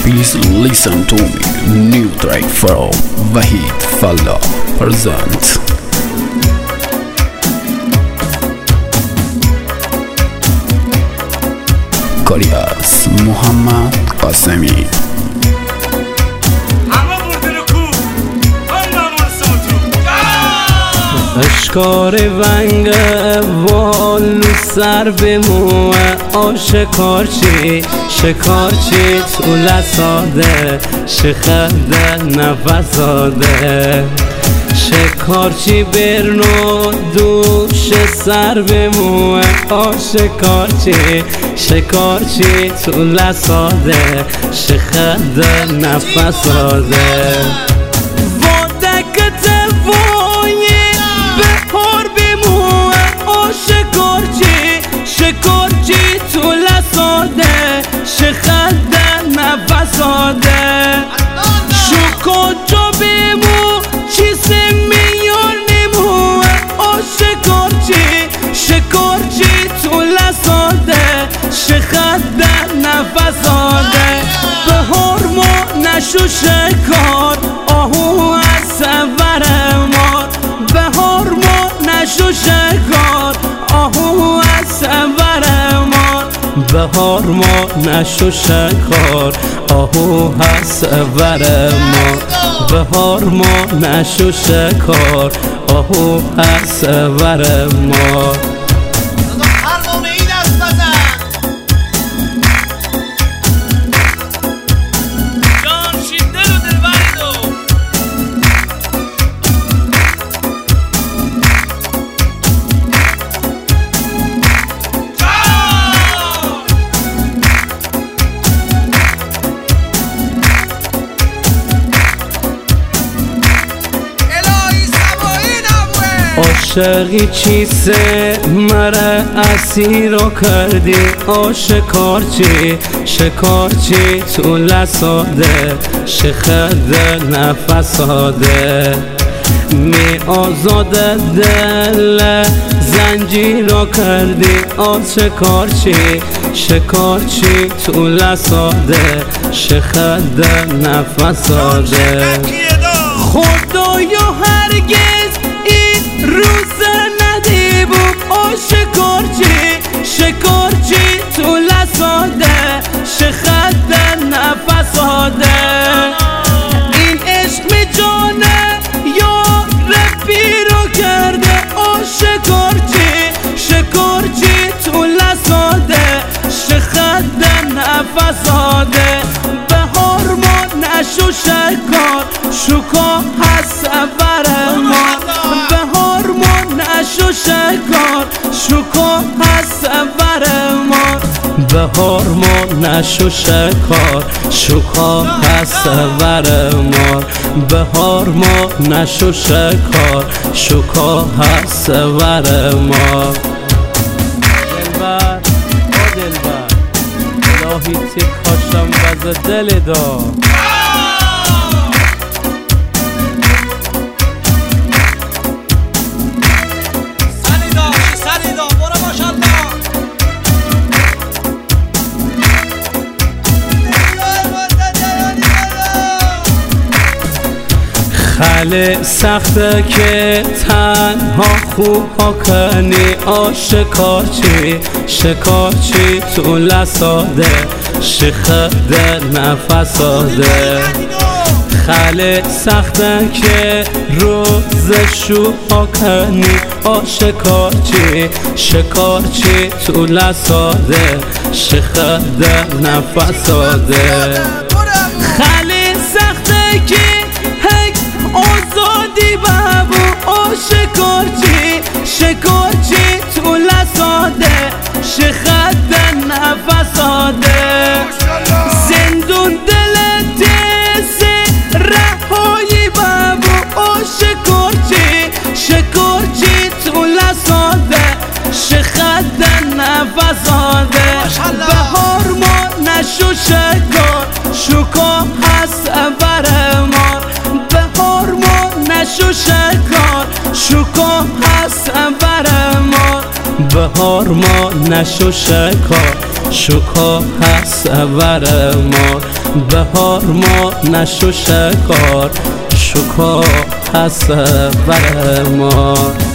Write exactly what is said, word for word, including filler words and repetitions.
Please listen to me. New track from Wahid Falla presents. کاریاس محمد قاسمی. اشکار ونگ والو سر به موه آشکارچی شکارچی تو لساده شخده نفساده شکارچی برنو دوش سر به موه آشکارچی شکارچی تو لساده شخده نفساده شکارچی تو لساده شخده نفساده شکارچا بیمو چیز میان نمو آ شکارچی شکارچی تو لساده شخده نفساده به هرمو نشو شکار آهو از سور مار به هرمو نشو شکار آهو از سور مار بهار ما نشو شکار آهو هست سور مار بهار ما نشو شکار آهو هست سور مار عاشقی چیسه مره اسیر رو کردی آ شکارچی شکارچی تو لساده شخده نفساده می آزاده دل زنجیر رو کردی آ شکارچی شکارچی تو لساده شخده نفساده خدایا هرگز روز ندیبم آ شکارچی شکارچی تو لساده شخده نفساده این عشق می جانه یا ربی رو کرده آ شکارچی شکارچی تو لساده شخده نفساده بهار ما نشو شکار شکا هست سور ما بهار ما نشو شکار شکا هست سور ما بهار ما نشو شکار شکا هست سور ما بهار ما نشو شکار شکا هست سور ما دلبر آ دلبر الهی تک کاشم بز دل دا خیلی سخته که تنها خوب ها کنی آ شکارچی شکارچی تو لساده شخده نفساده خیلی سخته که روز شو ها کنی آ شکارچی شکارچی تو لساده شخده نفساده خیلی سخته که آزادی بابو آ شکارچی شکارچی تو لساده شخده نفساده زندون دل تیز رهایی بابو آ شکارچی شکارچی تو لساده شخده نفساده بهار ما نشو شکار شکا هست سور مار بهار ما نشو شکار شکا هست سور مار بهار ما نشو شکار شکا هست سور مار بهار ما نشو شکار شکار هست بر ما